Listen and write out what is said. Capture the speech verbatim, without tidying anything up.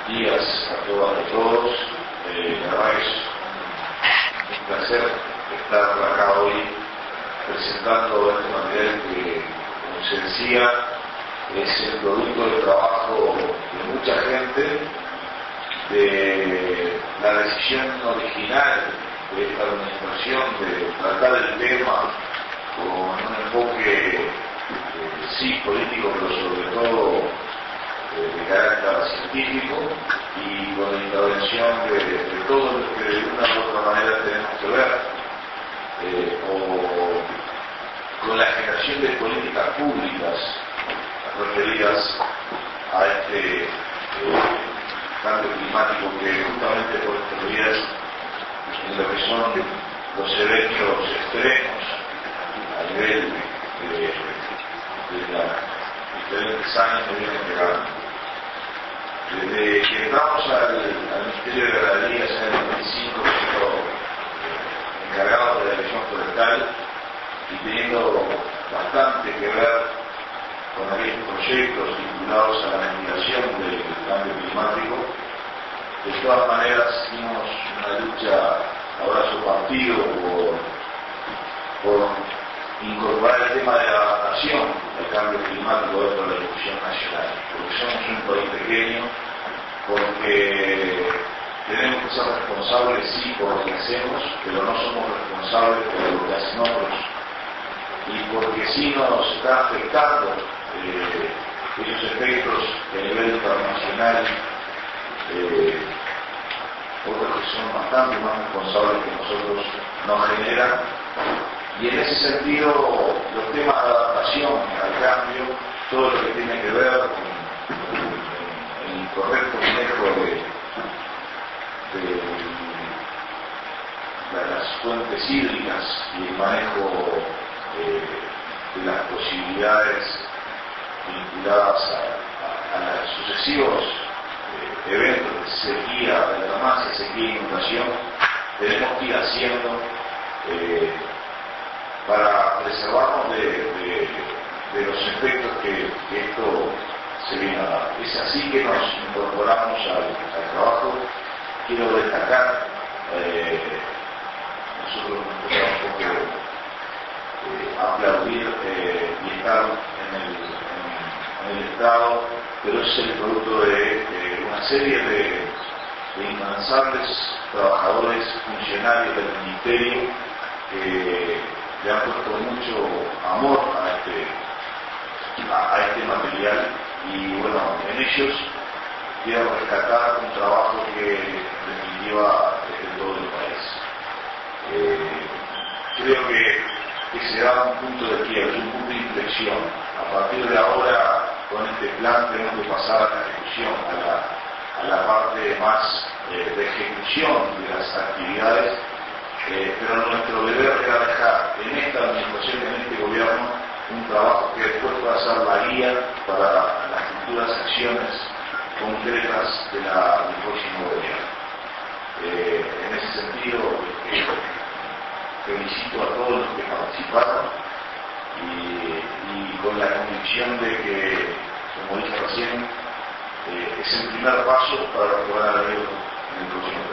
días a todas y a todos. Eh, la verdad es un placer estar acá hoy presentando este material que, como se decía, es el producto del trabajo de mucha gente, de la decisión original de esta administración de tratar el tema con un enfoque eh, sí político, pero sobre todo eh, de carácter científico, y con la intervención de, de todos los que de una u otra manera tenemos que ver, eh, o con la generación de políticas públicas referidas a este eh, cambio climático que justamente por estos días, en lo que son los eventos extremos a nivel de, de las diferentes años que vienen llegando. Desde que entramos al, al Ministerio de Ganadería en el noventa y cinco, siendo encargado de la dirección forestal y teniendo bastante que ver con aquellos proyectos vinculados a la mitigación del cambio climático, de todas maneras hicimos una lucha a brazo partido por, por incorporar el tema de la adaptación al cambio climático dentro de la discusión nacional, porque somos un país pequeño, porque tenemos que ser responsables sí por lo que hacemos, pero no somos responsables por lo que hacen otros, y porque sí nos está afectando eh, esos efectos que a nivel internacional eh, otros que son bastante más responsables que nosotros nos generan, y en ese sentido los temas de adaptación al cambio, todo lo que tiene que ver con el incorrecto manejo de, de, de las fuentes hídricas y el manejo eh, de las posibilidades vinculadas a, a, a los sucesivos eh, eventos de sequía, de derramas, sequía e inundación, tenemos que ir haciendo eh, para preservarnos de, de, de los efectos que, que esto se viene a dar. Es así que nos incorporamos al, al trabajo. Quiero destacar, eh, nosotros nos gusta un poco eh, aplaudir eh, y estar en el, en, en el Estado, pero es el producto de eh, una serie de, de incansables trabajadores, funcionarios del Ministerio, que le han puesto mucho amor a este, a, a este material, y bueno, en ellos quiero rescatar un trabajo que en definitiva es de todo el país. Eh, creo que, que se da un punto de quiebre, un punto de inflexión. A partir de ahora, con este plan tenemos que pasar a la ejecución, a la, a la parte más eh, de ejecución de las actividades, eh, pero nuestro deber era dejar en esta administración, en este gobierno, un trabajo que después pueda ser la guía para las futuras acciones concretas de la, del próximo gobierno. Eh, en ese sentido, eh, felicito a todos los que participaron y, y con la convicción de que, como dije recién, eh, es el primer paso para lo que van a venir en el próximo gobierno.